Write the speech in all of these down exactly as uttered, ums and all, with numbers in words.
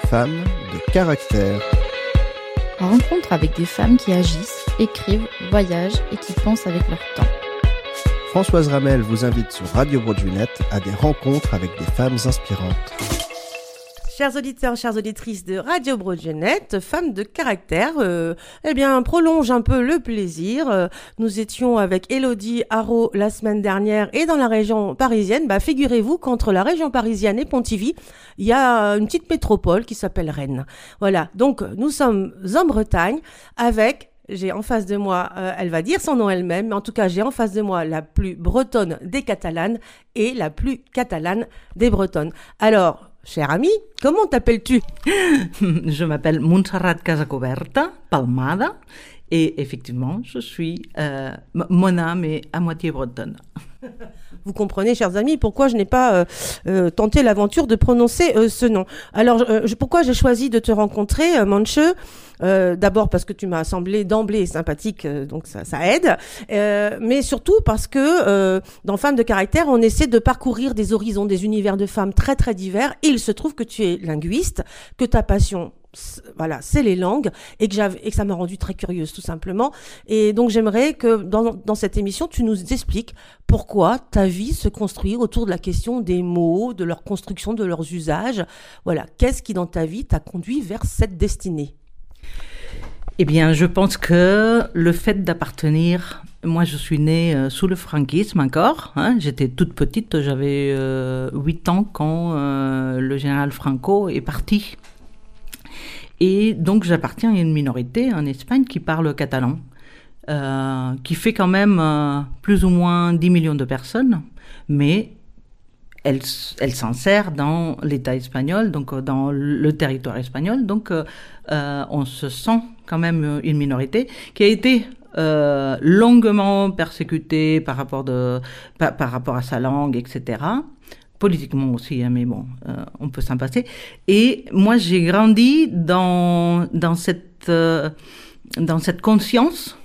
femmes de caractère. Rencontre avec des femmes qui agissent, écrivent, voyagent et qui pensent avec leur temps. Françoise Ramel vous invite sur Radio Broadway à des rencontres avec des femmes inspirantes. Chers auditeurs, chères auditrices de Radio Broadway, femmes de caractère, euh, eh bien, prolonge un peu le plaisir. Euh, nous étions avec Élodie Haro la semaine dernière et dans la région parisienne. Bah, figurez-vous qu'entre la région parisienne et Pontivy, il y a une petite métropole qui s'appelle Rennes. Voilà. Donc, nous sommes en Bretagne avec... J'ai en face de moi, euh, elle va dire son nom elle-même, mais en tout cas, j'ai en face de moi la plus bretonne des catalanes et la plus catalane des bretonnes. Alors, chère amie, comment t'appelles-tu? Je m'appelle Montserrat Casacoberta Palmada et effectivement, je suis euh, mon âme est à moitié bretonne. Vous comprenez, chers amis, pourquoi je n'ai pas euh, euh, tenté l'aventure de prononcer euh, ce nom. Alors, euh, je, pourquoi j'ai choisi de te rencontrer, euh, Manche euh, D'abord parce que tu m'as semblé d'emblée sympathique, euh, donc ça, ça aide. Euh, mais surtout parce que euh, dans Femmes de caractère, on essaie de parcourir des horizons, des univers de femmes très très divers. Et il se trouve que tu es linguiste, que ta passion... Voilà, c'est les langues et que, j'avais, et que ça m'a rendue très curieuse tout simplement. Et donc j'aimerais que dans, dans cette émission, tu nous expliques pourquoi ta vie se construit autour de la question des mots, de leur construction, de leurs usages. Voilà, qu'est-ce qui dans ta vie t'a conduit vers cette destinée? Eh bien, je pense que le fait d'appartenir... Moi, je suis née euh, sous le franquisme encore. Hein, j'étais toute petite, j'avais euh, huit ans quand euh, le général Franco est parti. Et donc, j'appartiens à une minorité en Espagne qui parle catalan, euh, qui fait quand même euh, plus ou moins dix millions de personnes, mais elle, elle s'insère dans l'État espagnol, donc dans le territoire espagnol. Donc, euh, euh, on se sent quand même une minorité qui a été euh, longuement persécutée par rapport, de, par, par rapport à sa langue, et cetera, politiquement aussi, hein, mais bon, euh, on peut s'en passer. Et moi, j'ai grandi dans dans cette euh, dans cette conscience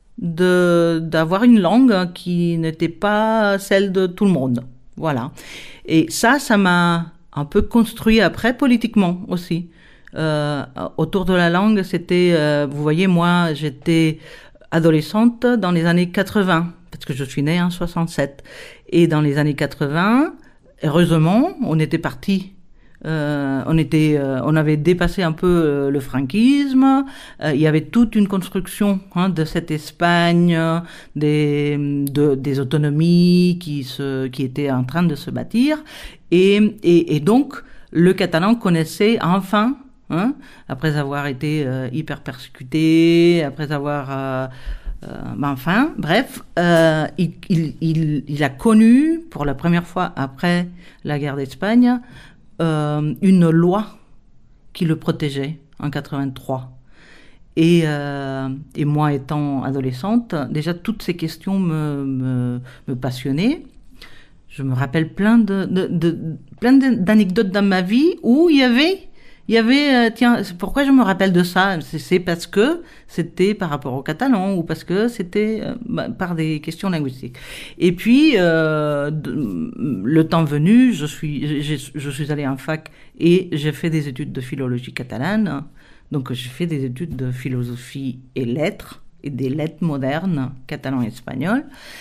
de d'avoir une langue qui n'était pas celle de tout le monde. Voilà. Et ça, ça m'a un peu construit après politiquement aussi. Euh, autour de la langue, c'était, euh, vous voyez, moi, j'étais adolescente dans les années quatre-vingts, parce que je suis née en soixante-sept. Et dans les années quatre-vingts, heureusement, on était parti, euh, on était, euh, on avait dépassé un peu euh, le franquisme. Euh, il y avait toute une construction hein, de cette Espagne, des, de, des autonomies qui se, qui étaient en train de se bâtir, et, et, et donc le catalan connaissait enfin, hein, après avoir été euh, hyper persécuté, après avoir euh, Euh, ben enfin, bref, euh, il, il, il, il a connu, pour la première fois après la guerre d'Espagne, euh, une loi qui le protégeait en quatre-vingt-trois. Et, euh, et moi, étant adolescente, déjà toutes ces questions me, me, me passionnaient. Je me rappelle plein de, de, de, plein d'anecdotes dans ma vie où il y avait... Il y avait, euh, tiens, pourquoi je me rappelle de ça? C'est, c'est parce que c'était par rapport au catalan ou parce que c'était euh, bah, par des questions linguistiques. Et puis, euh, de, le temps venu, je suis, je, je suis allée en fac et j'ai fait des études de philologie catalane. Donc, j'ai fait des études de philosophie et lettres et des lettres modernes, catalan et espagnol.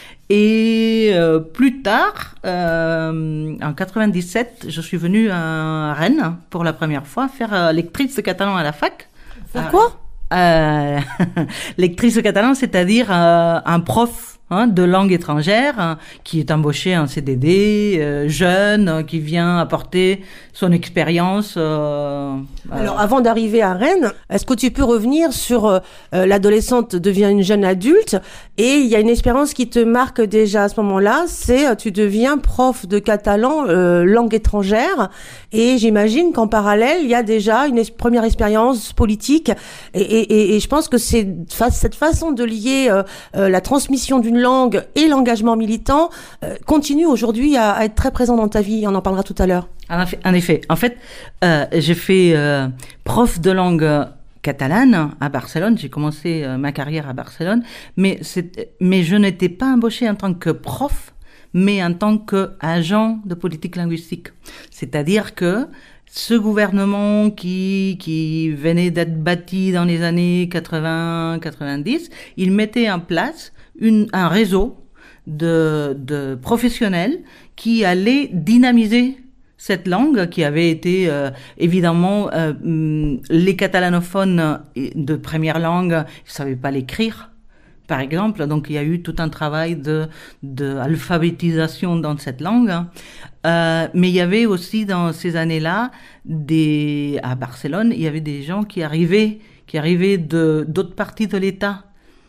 Et euh, plus tard, euh, en quatre-vingt-dix-sept, je suis venue à Rennes pour la première fois faire euh, lectrice de catalan à la fac. Faire quoi? euh, Lectrice de catalan, c'est-à-dire euh, un prof hein, de langue étrangère hein, qui est embauché en C D D, euh, jeune, euh, qui vient apporter son expérience. Euh, Alors, euh... avant d'arriver à Rennes, est-ce que tu peux revenir sur euh, l'adolescente devient une jeune adulte et il y a une expérience qui te marque déjà à ce moment-là, c'est tu deviens prof de catalan, euh, langue étrangère, et j'imagine qu'en parallèle, il y a déjà une es- première expérience politique et, et, et je pense que c'est fa- cette façon de lier euh, euh, la transmission d'une langue et l'engagement militant euh, continue aujourd'hui à, à être très présent dans ta vie, on en parlera tout à l'heure. En effet, en, effet. en fait, euh, j'ai fait euh, prof de langue catalane à Barcelone. J'ai commencé euh, ma carrière à Barcelone, mais, c'est, mais je n'étais pas embauchée en tant que prof, mais en tant qu'agent de politique linguistique. C'est-à-dire que ce gouvernement qui, qui venait d'être bâti dans les années quatre-vingts quatre-vingt-dix, il mettait en place une, un réseau de, de professionnels qui allaient dynamiser cette langue qui avait été euh, évidemment euh, les catalanophones de première langue, ils ne savaient pas l'écrire. Par exemple, donc il y a eu tout un travail de, de alphabétisation dans cette langue. Euh, mais il y avait aussi dans ces années-là, des, à Barcelone, il y avait des gens qui arrivaient, qui arrivaient de, d'autres parties de l'État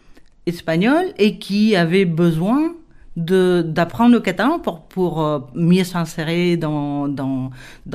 espagnol et qui avaient besoin de, d'apprendre le catalan pour, pour euh, mieux s'insérer dans, dans,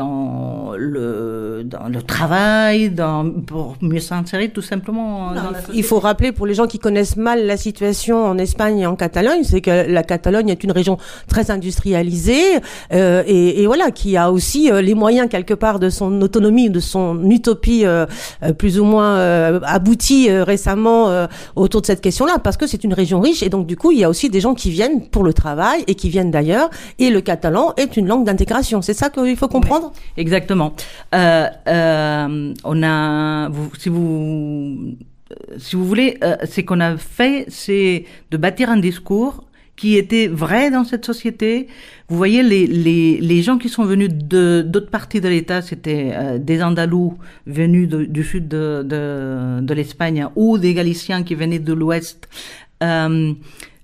dans, le, dans le travail, dans, pour mieux s'insérer tout simplement non, dans la société. Il faut rappeler pour les gens qui connaissent mal la situation en Espagne et en Catalogne, c'est que la Catalogne est une région très industrialisée euh, et, et voilà, qui a aussi euh, les moyens quelque part de son autonomie, de son utopie euh, euh, plus ou moins euh, aboutie euh, récemment euh, autour de cette question-là, parce que c'est une région riche et donc du coup il y a aussi des gens qui viennent pour le travail et qui viennent d'ailleurs, et le catalan est une langue d'intégration. C'est ça qu'il faut comprendre ? Oui, exactement. Euh, euh, on a, vous, si vous, si vous voulez, euh, ce qu'on a fait, c'est de bâtir un discours qui était vrai dans cette société. Vous voyez, les, les, les gens qui sont venus de, d'autres parties de l'État, c'était euh, des Andalous venus de, du sud de, de, de l'Espagne ou des Galiciens qui venaient de l'Ouest. Euh,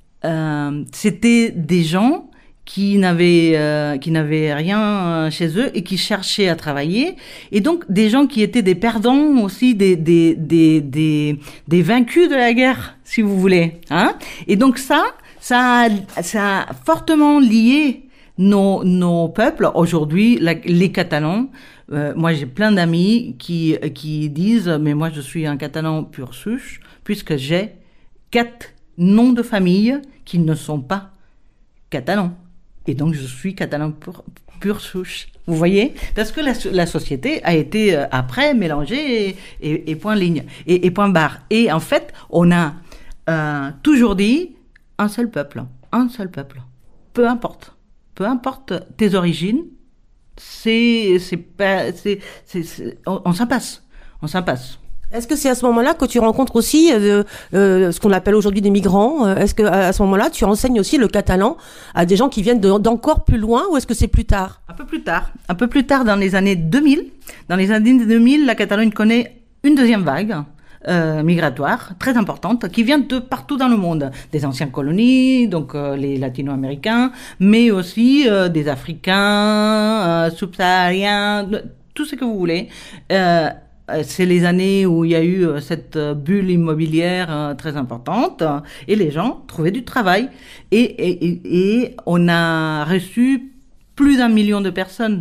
Euh, c'était des gens qui n'avaient euh, qui n'avaient rien chez eux et qui cherchaient à travailler, et donc des gens qui étaient des perdants aussi, des des des des, des vaincus de la guerre, si vous voulez, hein. Et donc ça ça a, ça a fortement lié nos nos peuples. Aujourd'hui, la, les Catalans, euh, moi j'ai plein d'amis qui qui disent mais moi je suis un Catalan pur souche puisque j'ai quatre noms de famille qui ne sont pas catalans. Et donc, je suis catalan pur, pur souche. Vous voyez ? Parce que la, la société a été, euh, après, mélangée et, et, et point ligne, et, et point barre. Et en fait, on a euh, toujours dit un seul peuple. Un seul peuple. Peu importe. Peu importe tes origines, c'est, c'est pas, c'est, c'est, c'est on, on s'en passe. On s'en passe. Est-ce que c'est à ce moment-là que tu rencontres aussi euh, euh, ce qu'on appelle aujourd'hui des migrants ? Est-ce que à ce moment-là, tu enseignes aussi le catalan à des gens qui viennent de, d'encore plus loin, ou est-ce que c'est plus tard ? Un peu plus tard. Un peu plus tard, dans les années deux mille. Dans les années deux mille, la Catalogne connaît une deuxième vague euh, migratoire très importante qui vient de partout dans le monde. Des anciennes colonies, donc euh, les latino-américains, mais aussi euh, des Africains, euh, subsahariens, tout ce que vous voulez. Euh, C'est les années où il y a eu cette bulle immobilière très importante et les gens trouvaient du travail. Et, et, et on a reçu plus d'un million de personnes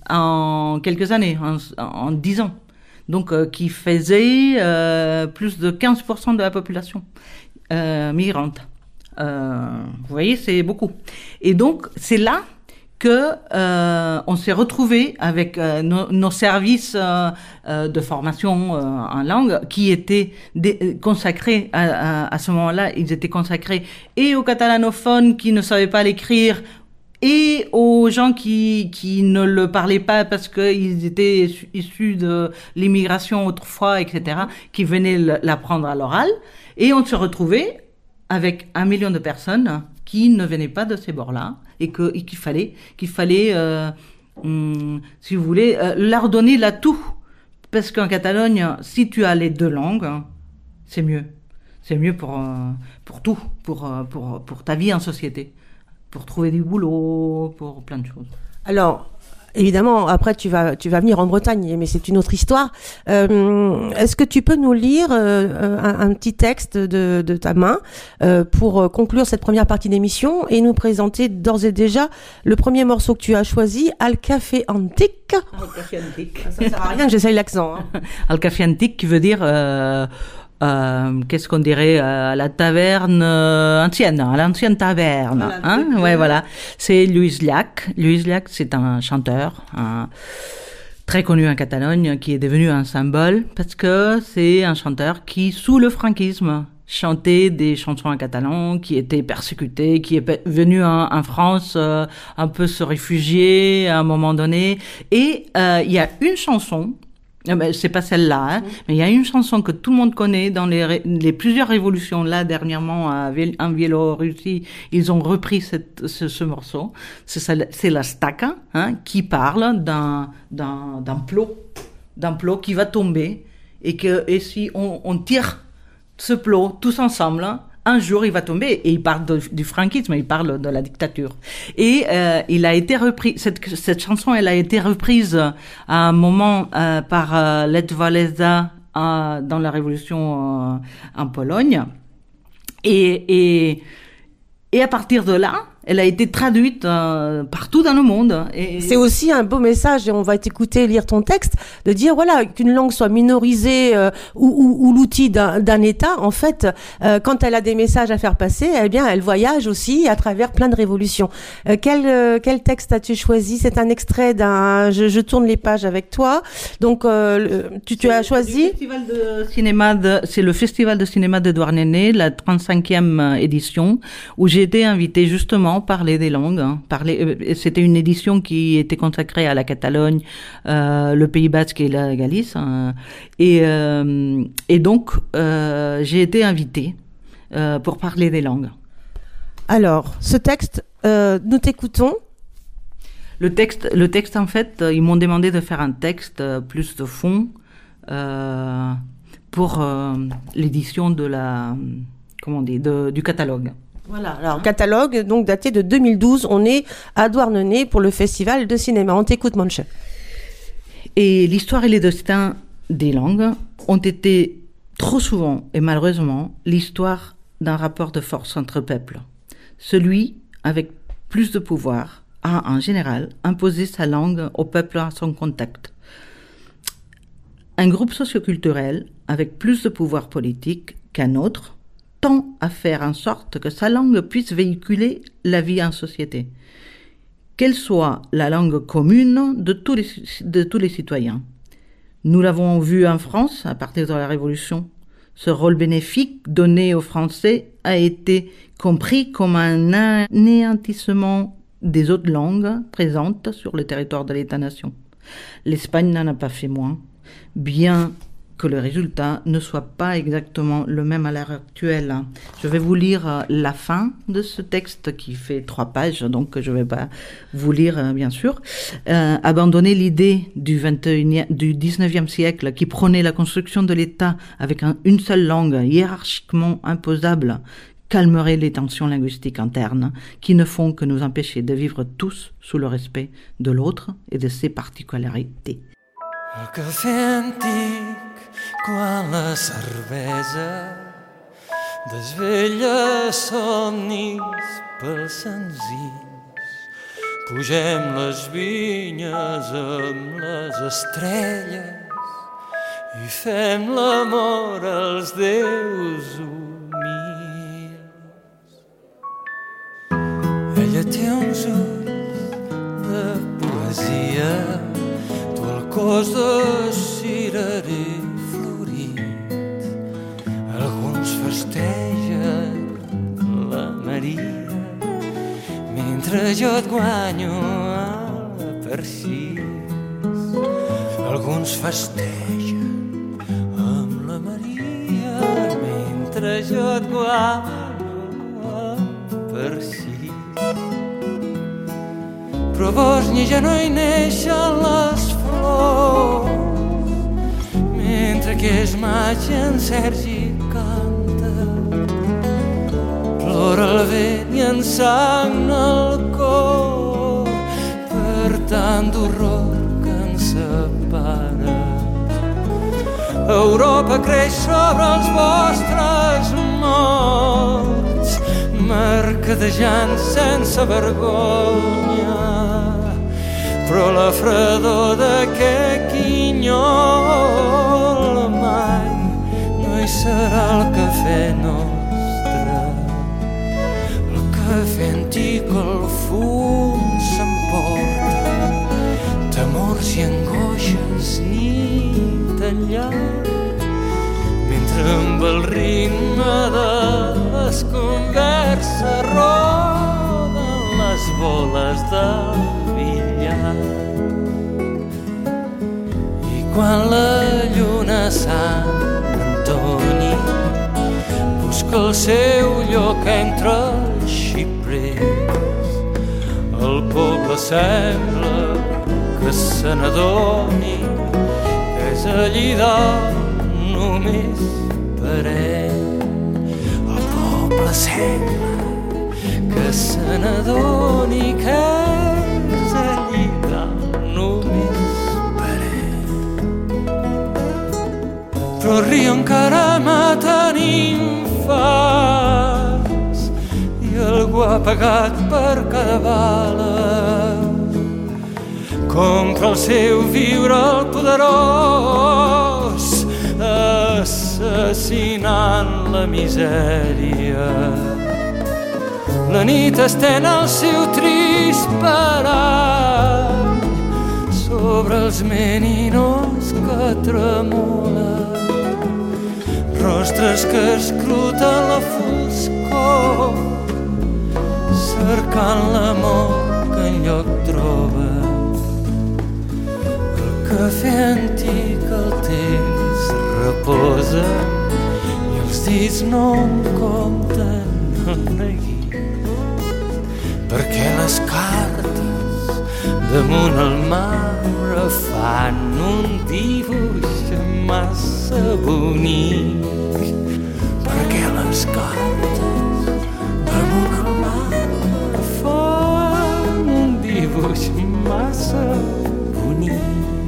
en quelques années, en, en dix ans. Donc, euh, qui faisait euh, plus de quinze pour cent de la population euh, migrante. Euh, vous voyez, c'est beaucoup. Et donc, c'est là que euh, on s'est retrouvé avec euh, nos, nos services euh, euh, de formation euh, en langue qui étaient dé- consacrés à, à, à ce moment-là. Ils étaient consacrés et aux catalanophones qui ne savaient pas l'écrire et aux gens qui qui ne le parlaient pas parce qu'ils étaient issus de l'immigration autrefois, et cetera, qui venaient l'apprendre à l'oral. Et on se retrouvait avec un million de personnes qui ne venaient pas de ces bords-là et, que, et qu'il fallait, qu'il fallait euh, hum, si vous voulez, euh, leur donner l'atout. Parce qu'en Catalogne, si tu as les deux langues, c'est mieux. C'est mieux pour, euh, pour tout, pour, euh, pour, pour ta vie en société, pour trouver du boulot, pour plein de choses. Alors, évidemment, après tu vas tu vas venir en Bretagne, mais c'est une autre histoire. Euh, est-ce que tu peux nous lire euh, un, un petit texte de, de ta main euh, pour conclure cette première partie d'émission et nous présenter d'ores et déjà le premier morceau que tu as choisi, Al Café Antique. Al Café Antique. Ça sert à rien que j'essaye l'accent. Hein. Al Café Antique qui veut dire euh, euh, qu'est-ce qu'on dirait à la taverne euh, ancienne, à l'ancienne taverne, voilà, hein, ouais, voilà. C'est Lluís Llach. Lluís Llach, c'est un chanteur, un, très connu en Catalogne, qui est devenu un symbole parce que c'est un chanteur qui, sous le franquisme, chanter des chansons en catalan, qui était persécuté, qui est venu en, en France euh, un peu se réfugier à un moment donné. Et euh, il y a une chanson, euh, c'est pas celle-là, hein, mmh. mais il y a une chanson que tout le monde connaît dans les, les plusieurs révolutions. Là, dernièrement, à, en Biélorussie, ils ont repris cette, ce, ce morceau. C'est, c'est la Staka, hein, qui parle d'un, d'un, d'un plot, d'un plot qui va tomber et que et si on, on tire ce plot, tous ensemble, hein, un jour il va tomber. Et il parle de, du franquisme, il parle de la dictature. Et euh, il a été repris, cette, cette chanson, elle a été reprise à un moment euh, par euh, Lech Walesa euh, dans la révolution euh, en Pologne. Et, et, et à partir de là, elle a été traduite euh, partout dans le monde. Et... C'est aussi un beau message, et on va t'écouter lire ton texte, de dire voilà qu'une langue soit minorisée euh, ou, ou, ou l'outil d'un, d'un État, en fait, euh, quand elle a des messages à faire passer, eh bien, elle voyage aussi à travers plein de révolutions. Euh, quel, euh, quel texte as-tu choisi? C'est un extrait d'un. Je, je tourne les pages avec toi. Donc, euh, tu, tu as choisi. Le festival de cinéma de, c'est le festival de cinéma de Douarnenez, la trente-cinquième édition, où j'ai été invitée justement parler des langues. Hein, parler, c'était une édition qui était consacrée à la Catalogne, euh, le Pays Basque et la Galice. Hein, et, euh, et donc, euh, j'ai été invitée euh, pour parler des langues. Alors, ce texte, euh, nous t'écoutons. Le texte, le texte, en fait, ils m'ont demandé de faire un texte plus de fond euh, pour euh, l'édition de la, comment on dit, de, du catalogue. Voilà, alors catalogue donc daté de deux mille douze, on est à Douarnenez pour le festival de cinéma. On t'écoute, Monche. Et l'histoire et les destins des langues ont été trop souvent, et malheureusement, l'histoire d'un rapport de force entre peuples. Celui avec plus de pouvoir a, en général, imposé sa langue au peuple à son contact. Un groupe socioculturel avec plus de pouvoir politique qu'un autre tend à faire en sorte que sa langue puisse véhiculer la vie en société, qu'elle soit la langue commune de tous les, de tous les citoyens. Nous l'avons vu en France à partir de la Révolution. Ce rôle bénéfique donné aux Français a été compris comme un anéantissement des autres langues présentes sur le territoire de l'État-nation. L'Espagne n'en a pas fait moins, bien que le résultat ne soit pas exactement le même à l'heure actuelle. Je vais vous lire la fin de ce texte qui fait trois pages, donc je ne vais pas vous lire, bien sûr. Euh, abandonner l'idée du, vingt et unième, du dix-neuvième siècle qui prônait la construction de l'État avec un, une seule langue hiérarchiquement imposable calmerait les tensions linguistiques internes qui ne font que nous empêcher de vivre tous sous le respect de l'autre et de ses particularités. El cafè antic, quan la cervesa desvella somnis pels senzills. Pugem les vinyes amb les estrelles i fem l'amor als déus humils. Ella té uns ulls de poesia, cos de cirerer florit. Alguns festegen la Maria mentre jo et guanyo a Persís. Alguns festegen amb la Maria mentre jo et guanyo a Persís. Però a Bòsnia ja no hi neixen les flors, mentre que es maig en Sergi canta. Plora el vent i en sang el cor per tant d'horror que ens separa. Europa creix sobre els vostres morts, mercadejant sense vergonya. Però la fredor d'aquest quinyol mai no hi serà el cafè nostre. El cafè antic al fum s'emporta temors i angoixes nit enllà, mentre amb el ritme de les converses roden les boles del billar. I quan la lluna Sant Antoni busca el seu lloc entre els xiprers, el poble sembla que se n'adoni que és allí dalt només per ell. El poble sembla que se n'adoni que és allí dalt només per ell. Però el riu encara maten infants i algú ha pagat per cada bala. Contra el seu viure el poderós, assassinant la misèria. La nit estén el seu trist parany sobre els meninos que tremolen, rostres que escruten la foscor, cercant l'amor que enlloc troba. Cafè antic, el temps reposa i els dits no em compten el neguit, perquè les cartes damunt el mar fan un dibuix massa bonic, perquè les cartes damunt el mar fan un dibuix massa bonic.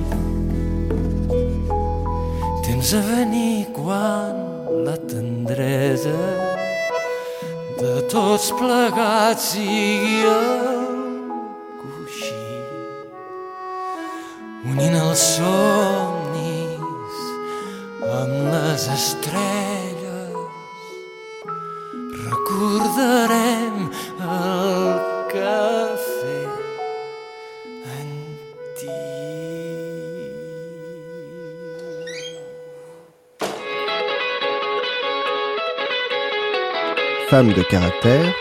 Temps a venir quan la tendresa de tots plegats sigui el coixí, unint els somnis amb les estrelles. Recordarem el cafè Femme de caractère,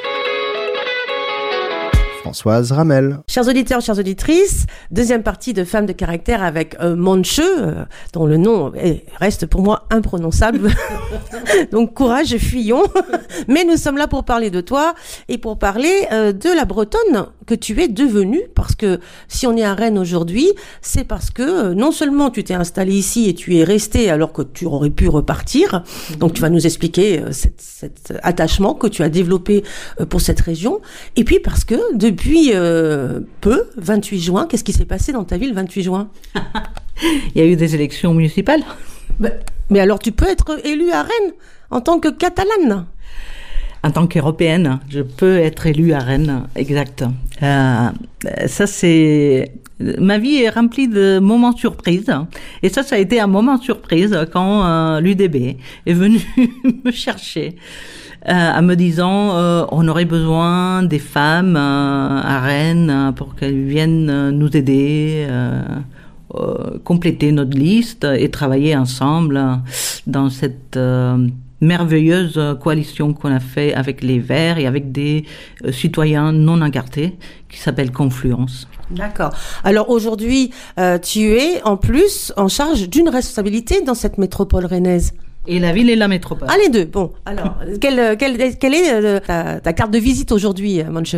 Françoise Ramel. Chers auditeurs, chères auditrices, deuxième partie de Femme de caractère avec euh, Monche, euh, dont le nom est, reste pour moi imprononçable. Donc courage, fuyons. Mais nous sommes là pour parler de toi et pour parler euh, de la Bretonne que tu es devenue. Parce que si on est à Rennes aujourd'hui, c'est parce que euh, non seulement tu t'es installée ici et tu es restée alors que tu aurais pu repartir. Donc tu vas nous expliquer euh, cet, cet attachement que tu as développé euh, pour cette région. Et puis parce que depuis euh, peu, vingt-huit juin, qu'est-ce qui s'est passé dans ta ville le vingt-huit juin? Il y a eu des élections municipales. Bah, mais alors tu peux être élue à Rennes en tant que Catalane? En tant qu'Européenne, je peux être élue à Rennes, exact. Euh, ça, c'est... Ma vie est remplie de moments surprises. Et ça, ça a été un moment surprise quand euh, l'U D B est venu me chercher euh, en me disant euh, on aurait besoin des femmes euh, à Rennes pour qu'elles viennent euh, nous aider, euh, euh, compléter notre liste et travailler ensemble dans cette... Euh, merveilleuse coalition qu'on a fait avec les Verts et avec des euh, citoyens non encartés qui s'appelle Confluence. D'accord. Alors aujourd'hui, euh, tu es en plus en charge d'une responsabilité dans cette métropole rennaise. Et la ville et la métropole. Ah, les deux. Bon, alors, quelle, quelle, quelle est euh, ta, ta carte de visite aujourd'hui, Monche?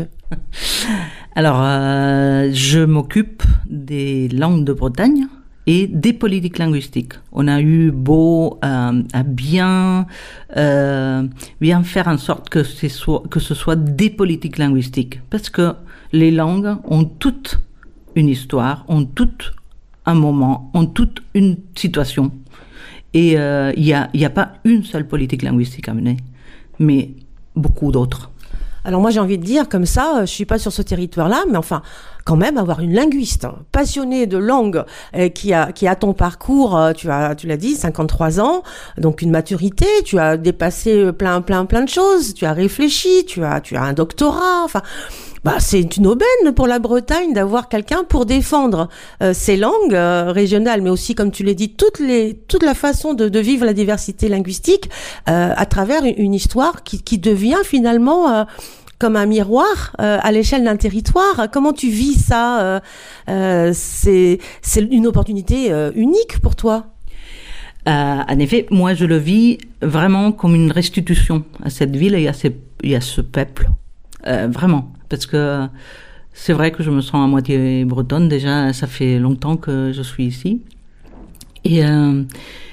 Alors, euh, je m'occupe des langues de Bretagne et des politiques linguistiques. On a eu beau euh, à bien euh, bien faire en sorte que ce soit que ce soit des politiques linguistiques, parce que les langues ont toutes une histoire, ont toutes un moment, ont toutes une situation, et il euh, y a il y a pas une seule politique linguistique à mener, mais beaucoup d'autres. Alors moi j'ai envie de dire comme ça, je suis pas sur ce territoire-là, mais enfin quand même avoir une linguiste hein, passionnée de langue euh, qui a qui a ton parcours, euh, tu as tu l'as dit, cinquante-trois ans, donc une maturité, tu as dépassé plein plein plein de choses, tu as réfléchi, tu as tu as un doctorat, enfin bah c'est une aubaine pour la Bretagne d'avoir quelqu'un pour défendre euh, ces langues euh, régionales, mais aussi comme tu l'as dit toutes les toute la façon de, de vivre la diversité linguistique euh, à travers une, une histoire qui qui devient finalement euh, comme un miroir euh, à l'échelle d'un territoire. Comment tu vis ça euh, euh, c'est c'est une opportunité euh, unique pour toi. Euh, en effet, moi je le vis vraiment comme une restitution à cette ville et à, ces, et à ce peuple. Euh, vraiment. Parce que c'est vrai que je me sens à moitié bretonne. Déjà, ça fait longtemps que je suis ici. Et, euh,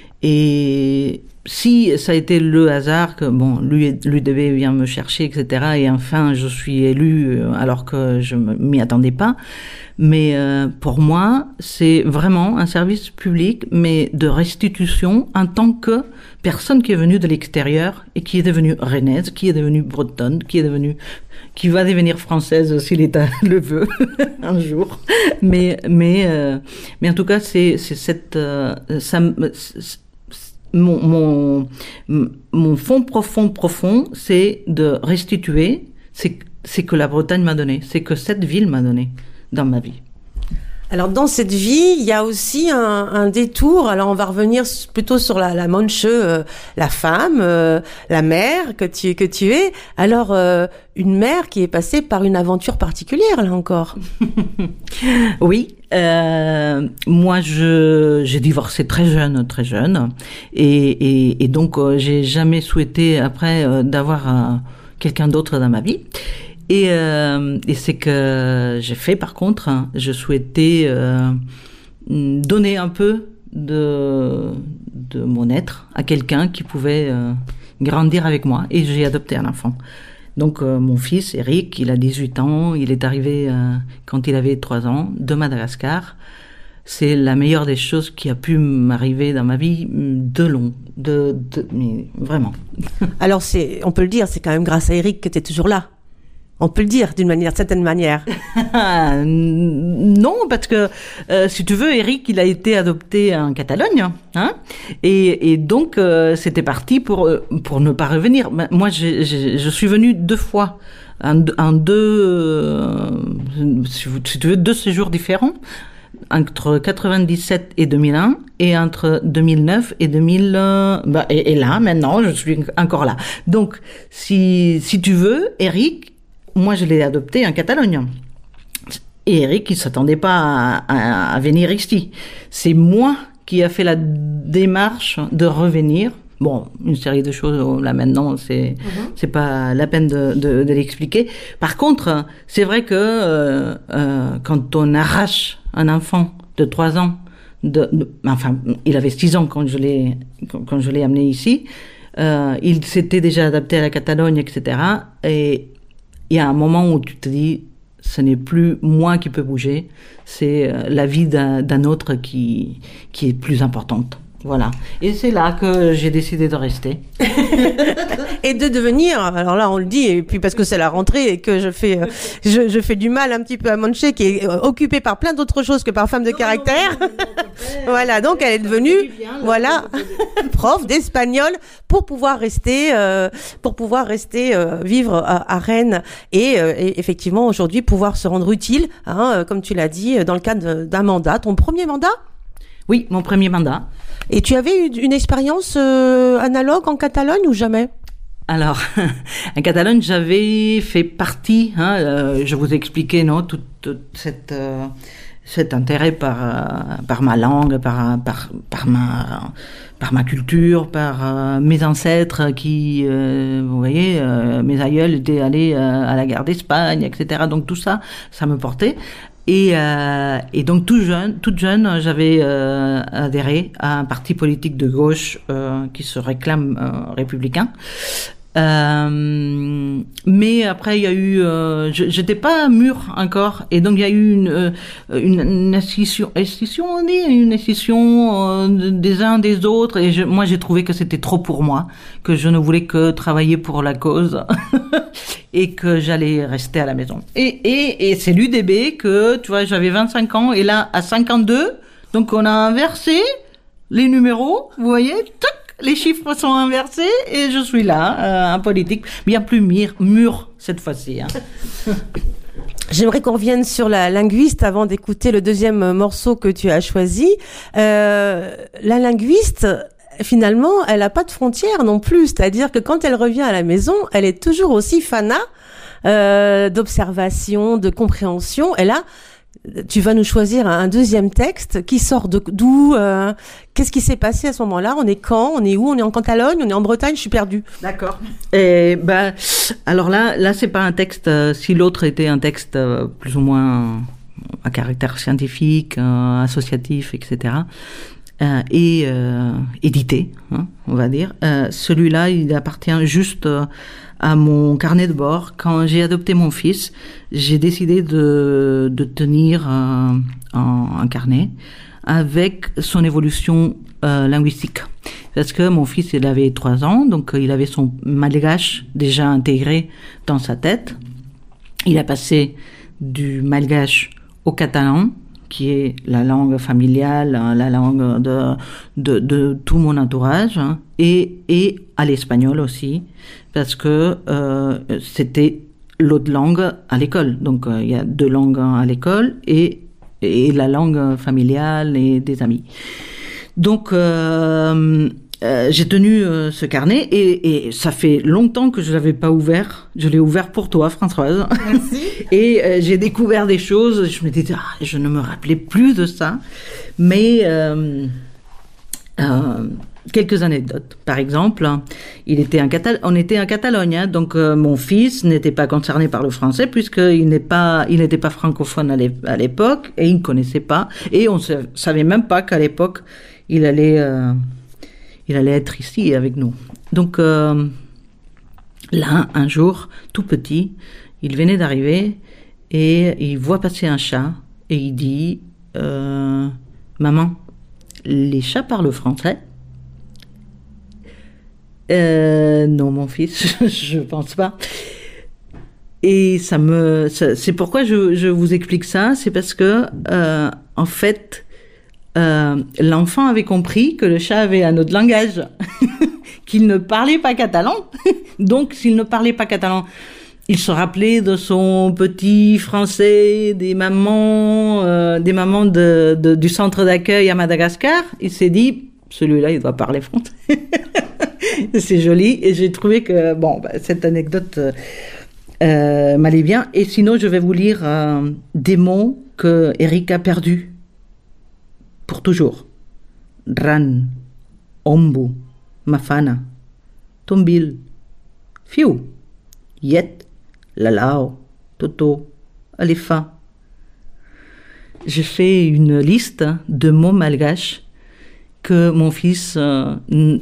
et si ça a été le hasard que, bon, lui, lui devait venir me chercher, et cetera. Et enfin, je suis élue alors que je m'y attendais pas. Mais euh, pour moi, c'est vraiment un service public, mais de restitution en tant que personne qui est venue de l'extérieur et qui est devenue rennaise, qui est devenue bretonne, qui est devenue, qui va devenir française si l'État le veut un jour. Mais mais euh, mais en tout cas, c'est c'est cette euh, ça c'est, mon mon mon fond profond profond, c'est de restituer, c'est c'est que la Bretagne m'a donné, c'est que cette ville m'a donné dans ma vie. Alors dans cette vie, il y a aussi un, un détour. Alors on va revenir plutôt sur la, la Manche, euh, la femme, euh, la mère que tu que tu es. Alors euh, une mère qui est passée par une aventure particulière là encore. Oui, euh, moi je j'ai divorcé très jeune, très jeune, et et, et donc euh, j'ai jamais souhaité après euh, d'avoir euh, quelqu'un d'autre dans ma vie. Et, euh, et c'est que j'ai fait, par contre, hein, je souhaitais euh, donner un peu de, de mon être à quelqu'un qui pouvait euh, grandir avec moi. Et j'ai adopté un enfant. Donc euh, mon fils, Eric, il a dix-huit ans. Il est arrivé euh, quand il avait trois ans de Madagascar. C'est la meilleure des choses qui a pu m'arriver dans ma vie de long, de, de mais vraiment. Alors c'est, on peut le dire, c'est quand même grâce à Eric que tu es toujours là. On peut le dire d'une manière, certaine manière. Non, parce que euh, si tu veux, Eric, il a été adopté en Catalogne, hein, et, et donc euh, c'était parti pour pour ne pas revenir. Moi, j'ai, j'ai, je suis venue deux fois, en, en deux, euh, si tu veux, deux séjours différents, entre quatre-vingt-dix-sept et deux mille un, et entre deux mille neuf et deux mille, euh, bah, et, et là, maintenant, je suis encore là. Donc, si si tu veux, Eric, moi, je l'ai adopté en Catalogne. Et Eric, il s'attendait pas à, à, à venir ici. C'est moi qui a fait la démarche de revenir. Bon, une série de choses, là, maintenant, c'est, mm-hmm. c'est pas la peine de, de, de l'expliquer. Par contre, c'est vrai que, euh, euh, quand on arrache un enfant de trois ans, de, de, enfin, il avait six ans quand je l'ai, quand, quand je l'ai amené ici, euh, il s'était déjà adapté à la Catalogne, et cetera. Et, il y a un moment où tu te dis, ce n'est plus moi qui peux bouger, c'est la vie d'un, d'un autre qui, qui est plus importante. Voilà. Et c'est là que j'ai décidé de rester. Et de devenir, alors là on le dit, et puis parce que c'est la rentrée et que je fais, je, je fais du mal un petit peu à Manche, qui est occupée par plein d'autres choses que par femme de non, caractère. Non, non, non, non, voilà, donc elle est devenue, bien, voilà, prof d'espagnol pour pouvoir rester, euh, pour pouvoir rester euh, vivre à, à Rennes et, euh, et effectivement aujourd'hui pouvoir se rendre utile, hein, comme tu l'as dit, dans le cadre d'un mandat, ton premier mandat. Oui, mon premier mandat. Et tu avais eu une expérience euh, analogue en Catalogne ou jamais ? Alors, en Catalogne, j'avais fait partie, hein, euh, je vous ai expliqué, non, toute, toute cette, euh, cet intérêt par, euh, par ma langue, par, par, par ma, par ma culture, par euh, mes ancêtres qui, euh, vous voyez, euh, mes aïeuls étaient allés euh, à la guerre d'Espagne, et cetera. Donc tout ça, ça me portait. Et, euh, et donc tout jeune, toute jeune, j'avais euh, adhéré à un parti politique de gauche euh, qui se réclame euh, républicain. Euh, mais après, il y a eu, euh, je, j'étais pas mûre encore, et donc il y a eu une une, une escission, escission, on dit, une escission euh, des uns des autres, et je, moi j'ai trouvé que c'était trop pour moi, que je ne voulais que travailler pour la cause, et que j'allais rester à la maison. Et et et c'est l'U D B que, tu vois, j'avais vingt-cinq ans, et là à cinquante-deux, donc on a inversé les numéros, vous voyez, tac. Les chiffres sont inversés et je suis là, euh, en politique, bien plus mûr, mûr cette fois-ci. Hein. J'aimerais qu'on revienne sur la linguiste avant d'écouter le deuxième morceau que tu as choisi. Euh, la linguiste, finalement, elle n'a pas de frontières non plus. C'est-à-dire que quand elle revient à la maison, elle est toujours aussi fanat euh, d'observation, de compréhension. Et là, tu vas nous choisir un deuxième texte qui sort de d'où euh, qu'est-ce qui s'est passé à ce moment-là? On est quand? On est où? On est en Catalogne? On est en Bretagne? Je suis perdue. D'accord. Et ben, alors là, là, c'est pas un texte. Euh, si l'autre était un texte euh, plus ou moins à caractère scientifique, euh, associatif, et cetera, euh, et euh, édité, hein, on va dire. Euh, celui-là, il appartient juste euh, à mon carnet de bord. Quand j'ai adopté mon fils, j'ai décidé de, de tenir un, un, un carnet avec son évolution euh, linguistique. Parce que mon fils, il avait trois ans, donc il avait son malgache déjà intégré dans sa tête. Il a passé du malgache au catalan, qui est la langue familiale, la langue de, de, de tout mon entourage, hein, et, et à l'espagnol aussi, parce que euh, c'était l'autre langue à l'école. Donc, euh, il y a deux langues à l'école et, et la langue familiale et des amis. Donc, euh, euh, j'ai tenu euh, ce carnet et, et ça fait longtemps que je l'avais pas ouvert. Je l'ai ouvert pour toi, Françoise. Merci. Et euh, j'ai découvert des choses. Je me disais, ah, je ne me rappelais plus de ça. Mais euh, euh, quelques anecdotes. Par exemple, il était en Catal- on était en Catalogne, hein, donc euh, mon fils n'était pas concerné par le français puisqu'il n'est pas, il n'était pas francophone à, l'ép- à l'époque et il ne connaissait pas. Et on ne savait même pas qu'à l'époque, il allait... Euh, il allait être ici avec nous. Donc euh, là, un jour, tout petit, il venait d'arriver et il voit passer un chat et il dit euh, « Maman, les chats parlent français ?» euh, Non, mon fils, je pense pas. Et ça me, ça, c'est pourquoi je, je vous explique ça, c'est parce que euh, en fait, Euh, l'enfant avait compris que le chat avait un autre langage, qu'il ne parlait pas catalan. Donc, s'il ne parlait pas catalan, il se rappelait de son petit français, des mamans, euh, des mamans de, de, du centre d'accueil à Madagascar. Il s'est dit, celui-là, il doit parler français. C'est joli. Et j'ai trouvé que, bon, bah, cette anecdote euh, m'allait bien. Et sinon, je vais vous lire euh, des mots que Eric a perdus. Pour toujours. Ran, ombu, mafana, tombil, fiu, yet, lalao, toto, alefa. J'ai fait une liste de mots malgaches que mon fils euh, n-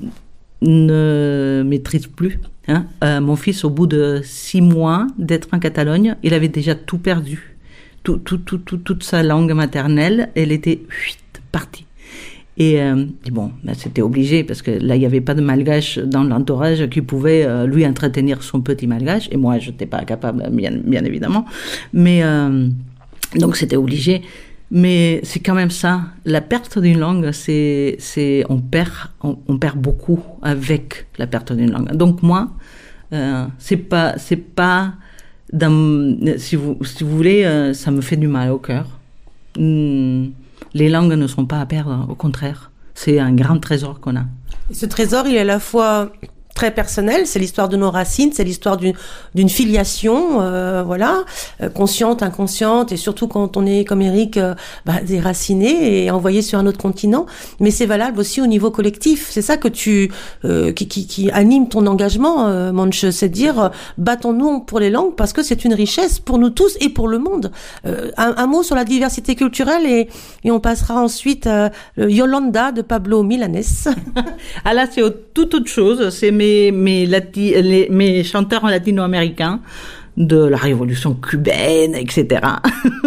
ne maîtrise plus. Hein. Euh, mon fils, au bout de six mois d'être en Catalogne, il avait déjà tout perdu. Tout, tout, tout, tout, toute sa langue maternelle, elle était huit, partie. Et, euh, et bon, ben c'était obligé parce que là, il n'y avait pas de malgache dans l'entourage qui pouvait euh, lui entretenir son petit malgache. Et moi, je n'étais pas capable, bien, bien évidemment. Mais euh, donc, c'était obligé. Mais c'est quand même ça. La perte d'une langue, c'est, c'est on perd, on, on perd beaucoup avec la perte d'une langue. Donc moi, euh, c'est pas, c'est pas, dans, si vous, si vous voulez, euh, ça me fait du mal au cœur. Hum, les langues ne sont pas à perdre, au contraire. C'est un grand trésor qu'on a. Et ce trésor, il est à la fois très personnel, c'est l'histoire de nos racines, c'est l'histoire d'une, d'une filiation, euh, voilà, euh, consciente, inconsciente, et surtout quand on est comme Eric, euh, bah, déraciné et envoyé sur un autre continent. Mais c'est valable aussi au niveau collectif. C'est ça que tu, euh, qui, qui, qui anime ton engagement, euh, Manche, c'est de dire euh, battons-nous pour les langues parce que c'est une richesse pour nous tous et pour le monde. Euh, un, un mot sur la diversité culturelle et, et on passera ensuite euh, le Yolanda de Pablo Milanés. Ah là, c'est toute autre chose. C'est mes mes, mes, lati, les, mes chanteurs latino-américains de la révolution cubaine, et cetera.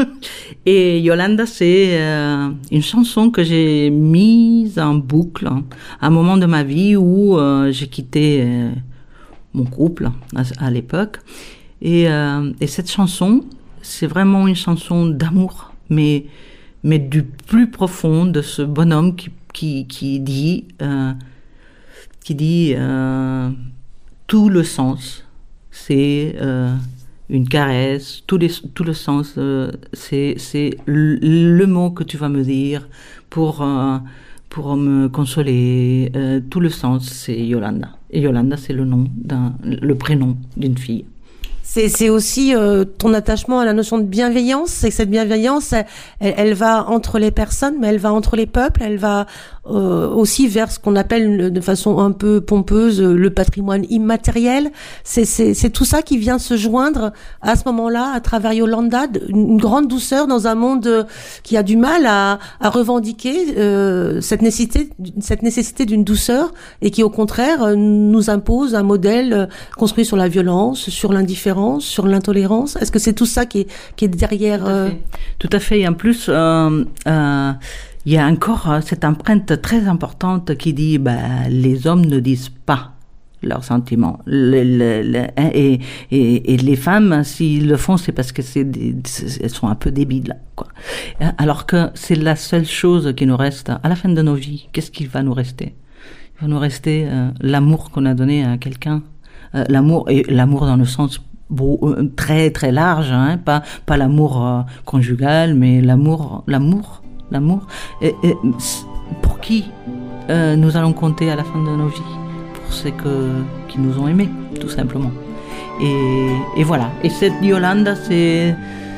Et Yolanda, c'est euh, une chanson que j'ai mise en boucle à un moment de ma vie où euh, j'ai quitté euh, mon couple à, à l'époque. Et, euh, et cette chanson, c'est vraiment une chanson d'amour, mais, mais du plus profond de ce bonhomme qui, qui, qui dit, euh, qui dit euh, tout le sens, c'est... Euh, une caresse, tout, les, tout le sens, euh, c'est, c'est le, le mot que tu vas me dire pour, euh, pour me consoler. Euh, tout le sens, c'est Yolanda. Et Yolanda, c'est le nom, d'un, le prénom d'une fille. C'est, c'est aussi euh, ton attachement à la notion de bienveillance. C'est que cette bienveillance, elle, elle, elle va entre les personnes, mais elle va entre les peuples. Elle va euh, aussi vers ce qu'on appelle de façon un peu pompeuse le patrimoine immatériel. C'est, c'est, c'est tout ça qui vient se joindre à ce moment-là, à travers Yolanda, une grande douceur dans un monde qui a du mal à, à revendiquer euh, cette nécessité, cette nécessité d'une douceur, et qui au contraire nous impose un modèle construit sur la violence, sur l'indifférence, sur l'intolérance. Est-ce que c'est tout ça qui est, qui est derrière euh... Tout à fait. Et en plus, euh, euh, il y a encore cette empreinte très importante qui dit bah, les hommes ne disent pas leurs sentiments. Le, le, le, et, et, et les femmes, s'ils le font, c'est parce que c'est des, elles sont un peu débiles, quoi. Alors que c'est la seule chose qui nous reste à la fin de nos vies. Qu'est-ce qui va nous rester? Il va nous rester euh, l'amour qu'on a donné à quelqu'un. Euh, l'amour, et l'amour dans le sens beau, euh, très très large, hein, pas pas l'amour euh, conjugal, mais l'amour, l'amour, l'amour. Et, et, pour qui euh, nous allons compter à la fin de nos vies? Pour ceux que qui nous ont aimés, tout simplement. Et, et voilà. Et cette Yolanda, c'est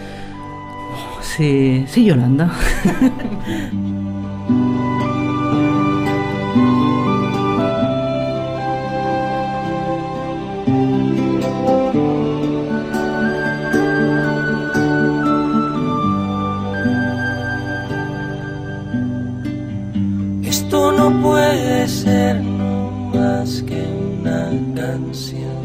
c'est c'est Yolanda. Esto no puede ser no más que una canción.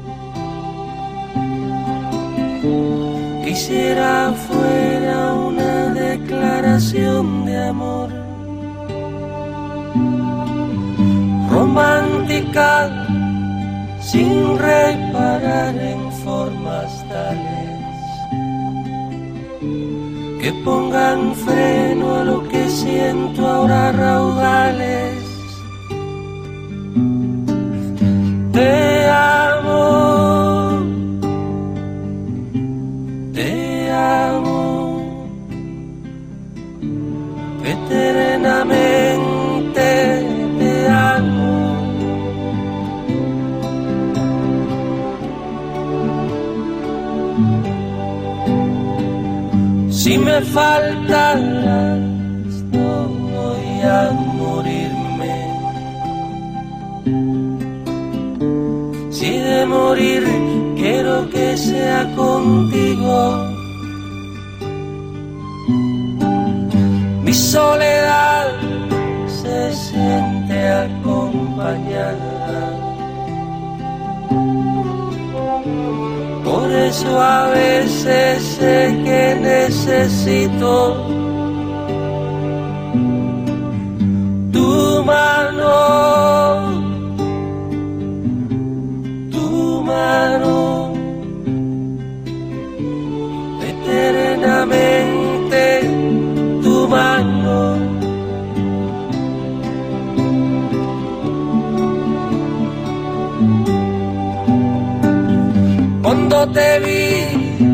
Quisiera fuera una declaración de amor, romántica, sin reparar en formas tales que pongan freno a lo que siento ahora, raudales. Te amo, te amo, eternamente te amo. Si me faltas, no voy a morirme. Si de morir quiero que sea contigo. Mi soledad se siente acompañada. Por eso a veces sé que necesito tu mano, tu mano, eternamente tu mano. Cuando te vi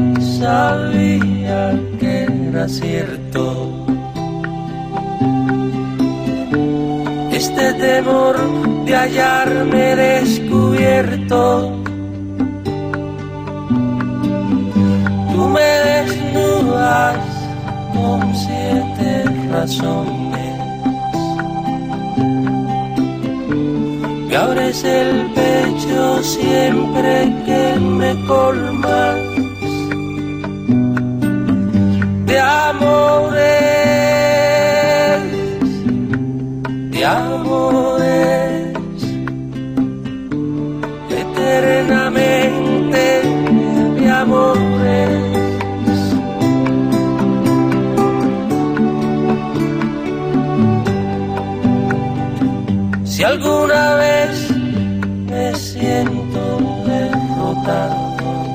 sabía que era cierto este temor de hallarme descubierto. Tú me desnudas con siete razones, me abres el pecho siempre que me colmas de amores, de amores, alguna vez me siento derrotado,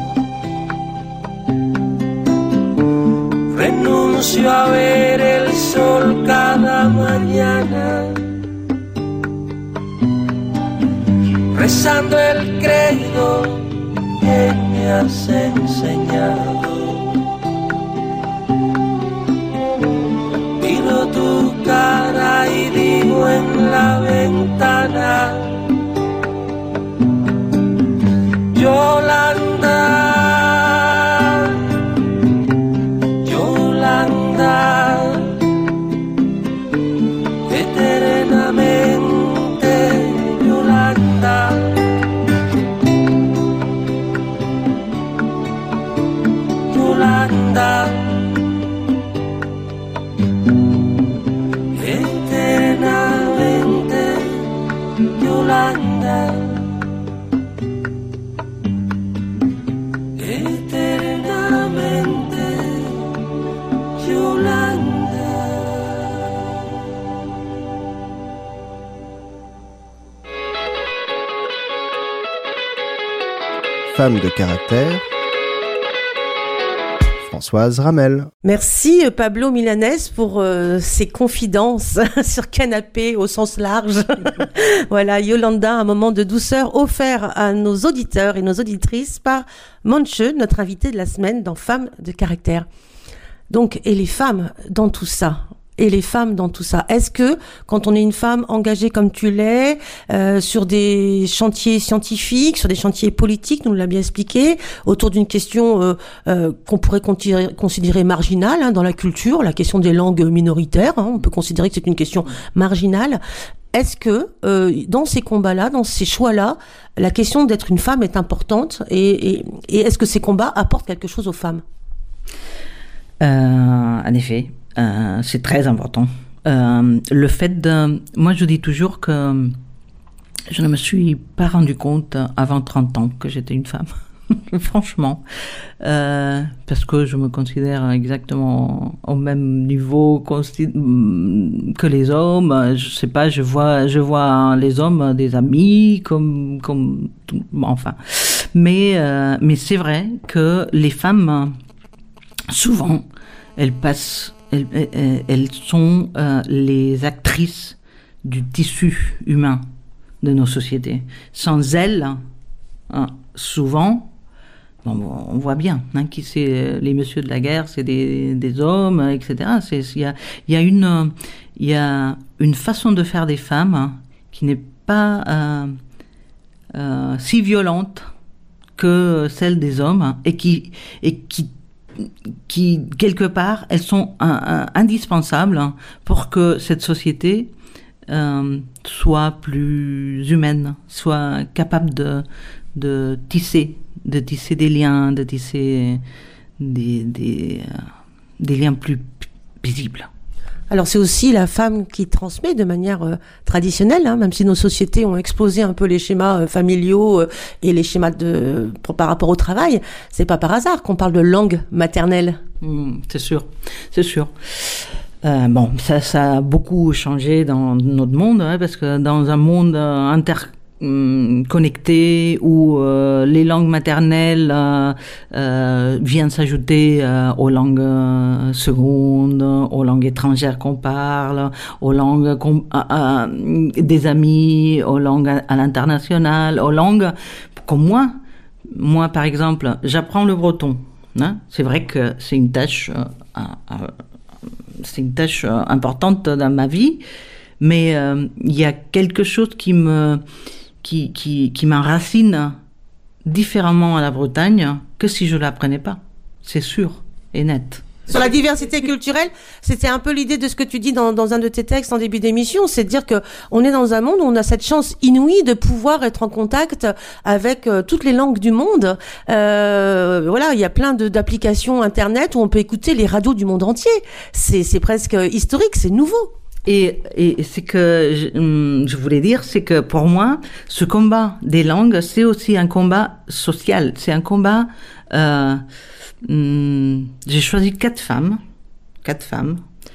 renuncio a ver el sol cada mañana, rezando el credo que me has enseñado. Miro tu cara y digo en la ventana: Yolanda, Yolanda, eternamente Yolanda, Yolanda, eternamente Yolanda. Femme de caractère, Françoise Ramel. Merci Pablo Milanès pour euh, ces confidences sur canapé au sens large. Voilà, Yolanda, un moment de douceur offert à nos auditeurs et nos auditrices par Monche, notre invité de la semaine dans Femme de caractère. Donc, et les femmes dans tout ça ? Et les femmes dans tout ça. Est-ce que, quand on est une femme engagée comme tu l'es, euh, sur des chantiers scientifiques, sur des chantiers politiques, nous l'a bien expliqué, autour d'une question euh, euh, qu'on pourrait considérer, considérer marginale hein, dans la culture, la question des langues minoritaires, hein, on peut considérer que c'est une question marginale. Est-ce que, euh, dans ces combats-là, dans ces choix-là, la question d'être une femme est importante et, et, et est-ce que ces combats apportent quelque chose aux femmes ? euh, En effet. Euh, c'est très important. Euh, le fait de... Moi, je dis toujours que je ne me suis pas rendu compte avant trente ans que j'étais une femme. Franchement. Euh, parce que je me considère exactement au même niveau que les hommes. Je sais pas, je vois, je vois les hommes des amis, comme, comme, enfin. Mais, euh, mais c'est vrai que les femmes, souvent, elles passent Elles, elles, elles sont euh, les actrices du tissu humain de nos sociétés. Sans elles, hein, souvent, bon, on voit bien hein, qui c'est les messieurs de la guerre, c'est des, des hommes, et cetera. Il y a, y a une, il y a une façon de faire des femmes hein, qui n'est pas euh, euh, si violente que celle des hommes hein, et qui et qui qui, quelque part, elles sont un, un, indispensables pour que cette société euh, soit plus humaine, soit capable de, de tisser, de tisser des liens, de tisser des, des, euh, des liens plus visibles. Alors c'est aussi la femme qui transmet de manière euh, traditionnelle, hein, même si nos sociétés ont explosé un peu les schémas euh, familiaux euh, et les schémas de pour, par rapport au travail. C'est pas par hasard qu'on parle de langue maternelle. Mmh, c'est sûr, c'est sûr. Euh, bon, ça, ça a beaucoup changé dans notre monde, hein, parce que dans un monde euh, inter connecté où euh, les langues maternelles euh, euh, viennent s'ajouter euh, aux langues euh, secondes, aux langues étrangères qu'on parle, aux langues qu'on, euh, euh, des amis, aux langues à, à l'international, aux langues comme moi. Moi, par exemple, j'apprends le breton. Hein. C'est vrai que c'est une tâche, euh, euh, c'est une tâche euh, importante dans ma vie, mais il euh, y a quelque chose qui me qui, qui, qui m'enracine différemment à la Bretagne que si je l'apprenais pas. C'est sûr et net. Sur la diversité culturelle, c'était un peu l'idée de ce que tu dis dans, dans un de tes textes en début d'émission, c'est de dire que on est dans un monde où on a cette chance inouïe de pouvoir être en contact avec euh, toutes les langues du monde. Euh, voilà, il y a plein de, d'applications internet où on peut écouter les radios du monde entier. C'est, c'est presque historique, c'est nouveau. Et, et c'est que je, je voulais dire, c'est que pour moi, ce combat des langues, c'est aussi un combat social. C'est un combat. Euh, hum, j'ai choisi quatre femmes, quatre femmes,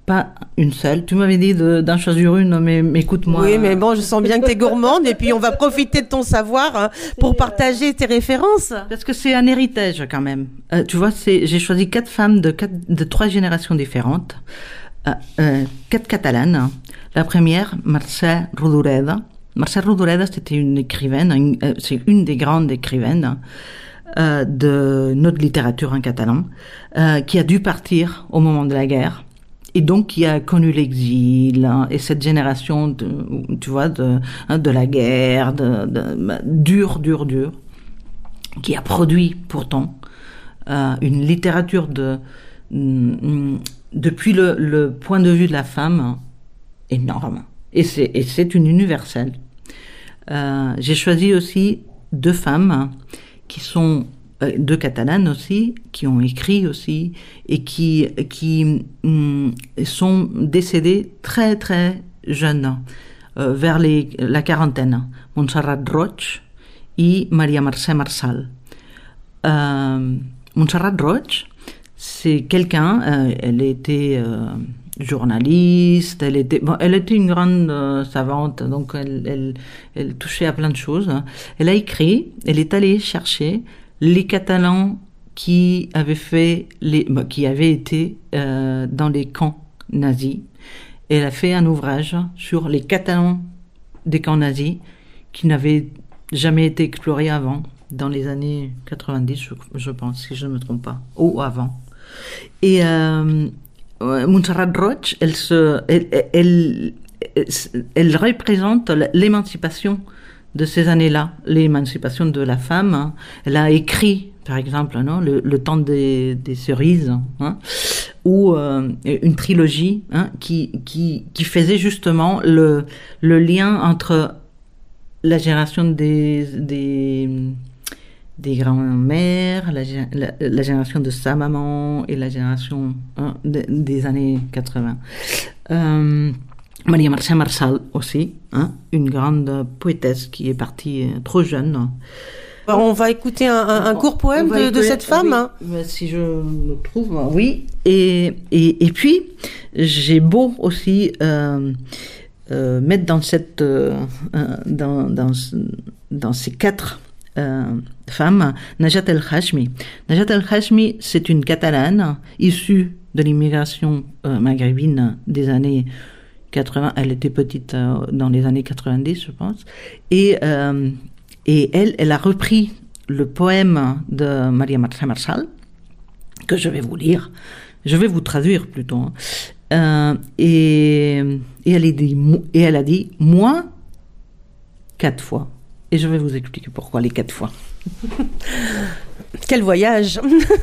pas une seule. Tu m'avais dit de, d'en choisir une, mais, mais écoute-moi. Oui, mais bon, je sens bien que t'es gourmande et puis on va profiter de ton savoir hein, pour partager tes références. Parce que c'est un héritage quand même. Euh, tu vois, c'est, j'ai choisi quatre femmes de, quatre, de trois générations différentes, euh, euh, quatre catalanes. La première, Mercè Rodoreda. Mercè Rodoreda, c'était une écrivaine, une, euh, c'est une des grandes écrivaines euh, de notre littérature en catalan, euh, qui a dû partir au moment de la guerre. Et donc, qui a connu l'exil, hein, et cette génération, de, tu vois, de, hein, de la guerre, de, de, bah, dur, dur, dur, qui a produit pourtant euh, une littérature de, mm, depuis le, le point de vue de la femme, hein, énorme. Et c'est, et c'est une universelle. Euh, j'ai choisi aussi deux femmes hein, qui sont deux catalanes aussi, qui ont écrit aussi, et qui, qui hum, sont décédées très très jeunes, euh, vers les, la quarantaine, Montserrat Roig et Maria Mercè Marçal. Euh, Montserrat Roig, c'est quelqu'un, euh, elle était euh, journaliste, elle était, bon, elle était une grande euh, savante, donc elle, elle, elle touchait à plein de choses. Elle a écrit, elle est allée chercher les Catalans qui avaient fait les, bah, qui avaient été euh, dans les camps nazis. Elle a fait un ouvrage sur les Catalans des camps nazis qui n'avaient jamais été explorés avant, dans les années quatre-vingt-dix, je, je pense, si je ne me trompe pas, ou avant. Et euh, Montserrat Roig, elle se, elle, elle, elle, elle représente l'émancipation de ces années-là, l'émancipation de la femme. Hein. Elle a écrit, par exemple, non, le, le temps des, des cerises, hein, ou euh, une trilogie hein, qui, qui, qui faisait justement le, le lien entre la génération des, des, des grands-mères, la, la, la génération de sa maman et la génération hein, de, des années quatre-vingts. Euh, Maria Mercè Marçal aussi, hein, une grande poétesse qui est partie euh, trop jeune. Alors on va écouter un, un, un court poème de, écouter, de cette femme. Oui, hein. Si je le trouve, oui. Et, et, et puis, j'ai beau aussi euh, euh, mettre dans, cette, euh, dans, dans, dans ces quatre euh, femmes Najat El Hachmi. Najat El Hachmi, c'est une Catalane issue de l'immigration euh, maghrébine des années quatre-vingts, elle était petite euh, dans les années quatre-vingt-dix, je pense. Et, euh, et elle, elle a repris le poème de Maria Mercè Marçal, que je vais vous lire. Je vais vous traduire plutôt. Hein. Euh, et, et, elle a dit, et elle a dit « moi » quatre fois. Et je vais vous expliquer pourquoi les quatre fois. Quel voyage.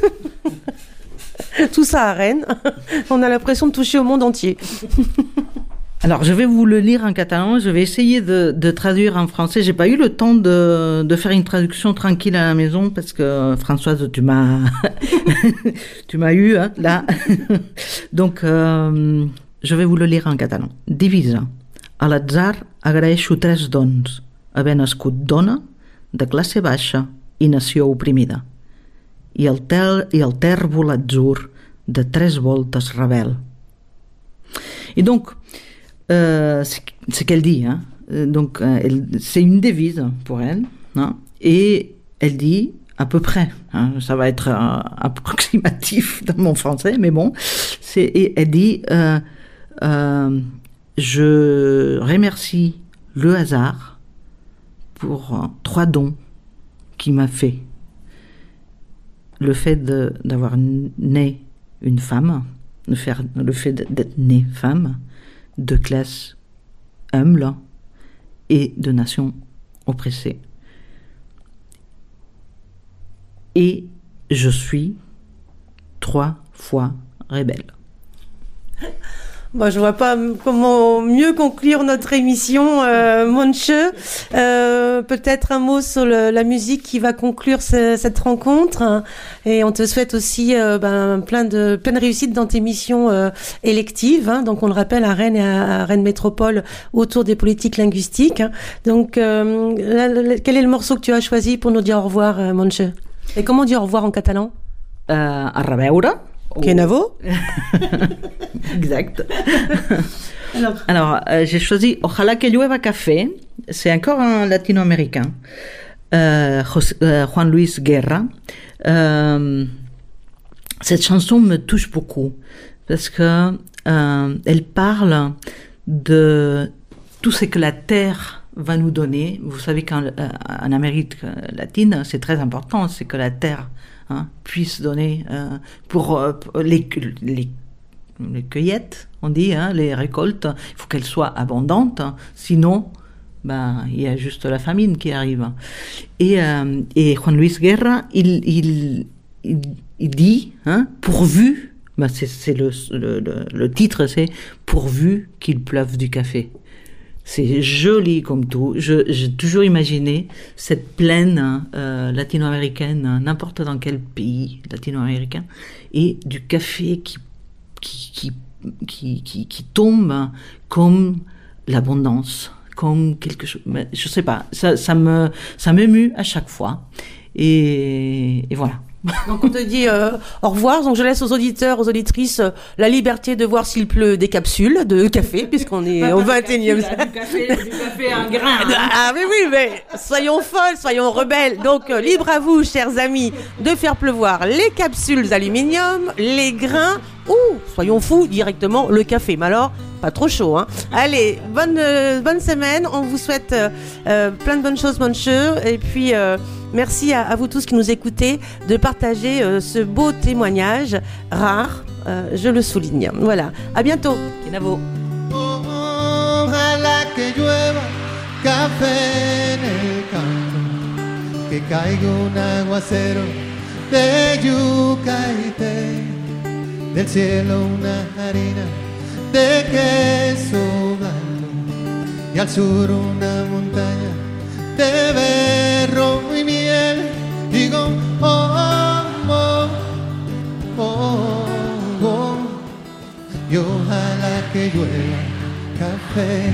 Tout ça à Rennes. On a l'impression de toucher au monde entier. Alors, je vais vous le lire en catalan. Je vais essayer de, de traduire en français. J'ai pas eu le temps de, de faire une traduction tranquille à la maison parce que Françoise, tu m'as, tu m'as eu hein, là. Donc, euh, je vais vous le lire en catalan. Divisa. A l'atzar agraeixo tres dons: haver nascut dona, de classe baixa i nació oprimida, i el, tel, i el tèrbol atzur de tres voltes rebel. Et donc, Euh, c'est, c'est qu'elle dit, hein. Donc euh, elle, c'est une devise pour elle, hein. Et elle dit à peu près, hein, ça va être euh, approximatif dans mon français, mais bon, c'est, et elle dit euh, euh, je remercie le hasard pour euh, trois dons qu'il m'a fait. Le fait de, d'avoir né une femme, le, faire, le fait d'être née femme, de classe humble et de nation oppressée. Et je suis trois fois rebelle. Bon, je vois pas comment mieux conclure notre émission, euh, Montche. Euh, peut-être un mot sur le, la musique qui va conclure ce, cette rencontre. Et on te souhaite aussi euh, ben, plein de plein de réussite dans tes missions euh, électives. Hein. Donc, on le rappelle, à Rennes et à, à Rennes Métropole autour des politiques linguistiques. Hein. Donc, euh, là, là, quel est le morceau que tu as choisi pour nous dire au revoir, euh, Montche? Et comment dire au revoir en catalan? Uh, a reveure. Kenavo. Exact. Alors, Alors euh, j'ai choisi Ojalá que llueva café. C'est encore un latino-américain. Euh, José, euh, Juan Luis Guerra. Euh, cette chanson me touche beaucoup parce que euh, elle parle de tout ce que la terre va nous donner. Vous savez qu'en euh, en Amérique latine, c'est très important, c'est que la terre hein, puisse donner euh, pour, euh, pour les, les, les cueillettes, on dit, hein, les récoltes, il faut qu'elles soient abondantes, sinon ben, il y a juste la famine qui arrive. Et, euh, et Juan Luis Guerra, il, il, il, il dit, hein, pourvu, ben c'est, c'est le, le, le, le titre, c'est pourvu qu'il pleuve du café. C'est joli comme tout. Je, j'ai toujours imaginé cette plaine euh, latino-américaine, n'importe dans quel pays latino-américain, et du café qui, qui, qui, qui, qui, qui tombe comme l'abondance, comme quelque chose. Mais je sais pas, ça, ça me, ça m'émue à chaque fois. Et, et voilà. Donc on te dit euh, au revoir. Donc je laisse aux auditeurs, aux auditrices euh, la liberté de voir s'il pleut des capsules de café, puisqu'on est au vingt et unième siècle. Du café, du café en grain. Hein. Ah mais oui, mais soyons folles, soyons rebelles. Donc euh, libre à vous, chers amis, de faire pleuvoir les capsules d'aluminium, les grains ou, soyons fous, directement le café. Mais alors, pas trop chaud, hein. Allez, bonne euh, bonne semaine. On vous souhaite euh, euh, plein de bonnes choses, monsieur. Et puis euh, merci à, à vous tous qui nous écoutez de partager euh, ce beau témoignage rare, euh, je le souligne. Voilà, à bientôt. Kenavo. Ojalá que llueva café en el campo, que caiga un aguacero de yuca y té, del cielo una harina de queso blanco y al sur una montaña de berro y miel. Digo, oh, oh, oh, oh, y ojalá que llueva café.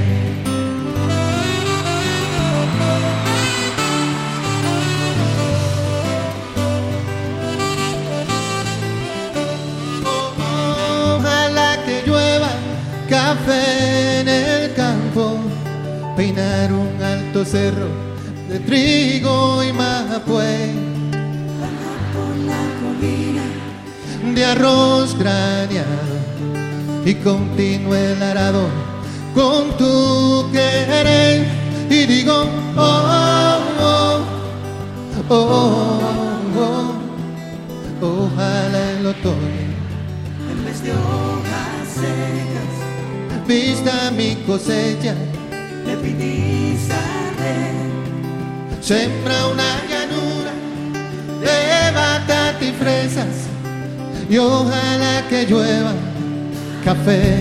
Oh, ojalá que llueva café en el campo, peinar un alto cerro de trigo y mapué, bajar por la colina de arroz graneado y continúe el arado con tu querer. Y digo, oh, oh, oh, oh, oh, ojalá el otoño en vez de hojas secas vista mi cosecha, le pedí saber. sembra una llanura de batata y fresas y ojalá que llueva café.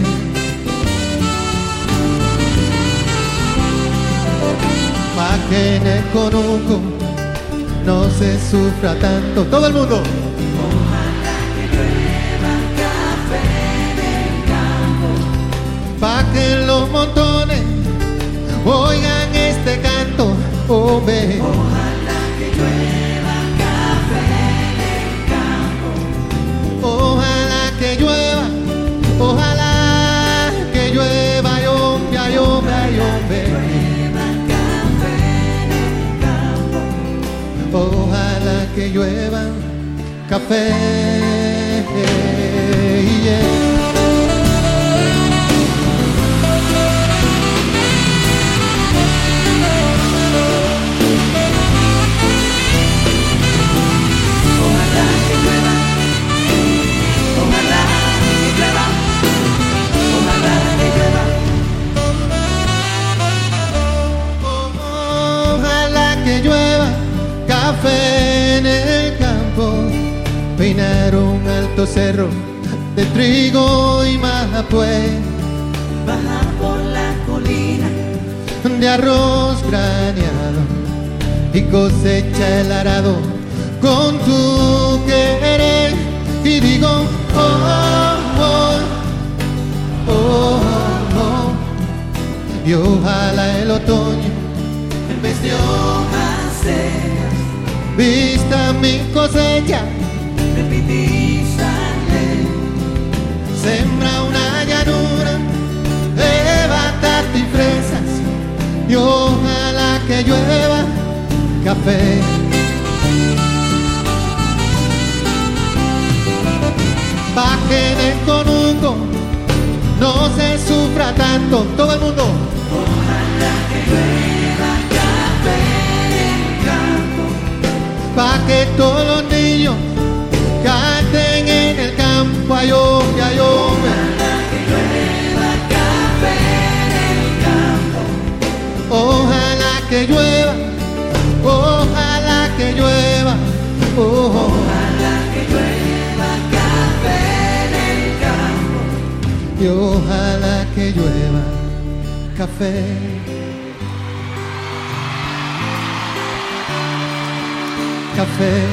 Pa' que en el conuco no se sufra tanto. Todo el mundo. Ojalá que llueva café en el campo, Pa' que los montones oigan este canto. Oh, ve. ojalá que llueva café en el campo, Ojalá que llueva, ojalá que llueva, ay hombre, ay hombre, ay hombre. llueva café en el campo, Ojalá que llueva café. Yeah. ojalá que llueva, ojalá que llueva, ojalá que llueva. Ojalá que llueva café en el campo, peinar un alto cerro de trigo y mapué, Bajar por la colina de arroz graneado y cosecha el arado con tu querer. Y digo, oh, oh, oh, oh, y ojalá el otoño en vez de hojas secas vista mi cosecha, le pedí saber. café. Pa' que en el conuco no se sufra tanto. Todo el mundo. Ojalá que llueva café en el campo. Pa' que todos los niños canten en el campo. Ayome, ayome. Ojalá que llueva café en el campo. Ojalá que llueva, ojalá que llueva, oh. Ojalá que llueva café en el campo. Y ojalá que llueva café. Café.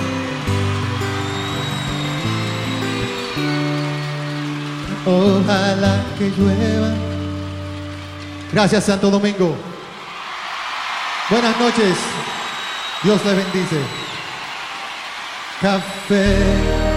Ojalá que llueva. Gracias, Santo Domingo. Buenas noches. Dios les bendice. Café.